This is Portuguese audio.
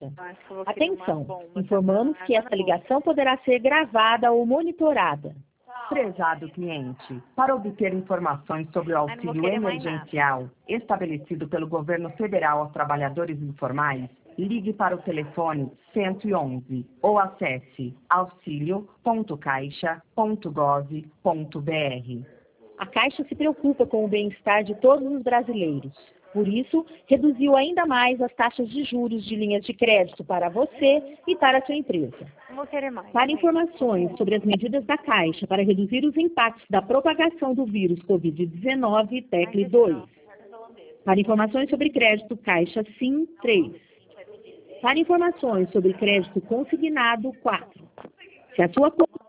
Acho que eu vou querer uma Atenção, bomba, informamos tá? que esta ligação poderá ser gravada ou monitorada. Prezado cliente, para obter informações sobre o não vou auxílio querer mais emergencial estabelecido pelo governo federal aos trabalhadores informais, ligue para o telefone 111 ou acesse auxilio.caixa.gov.br. A Caixa se preocupa com o bem-estar de todos os brasileiros. Por isso, reduziu ainda mais as taxas de juros de linhas de crédito para você e para a sua empresa. Não vou querer mais. Para informações sobre as medidas da Caixa para reduzir os impactos da propagação do vírus Covid-19, tecle 2. Para informações sobre crédito Caixa SIM 3. Para informações sobre crédito consignado 4. Se a sua conta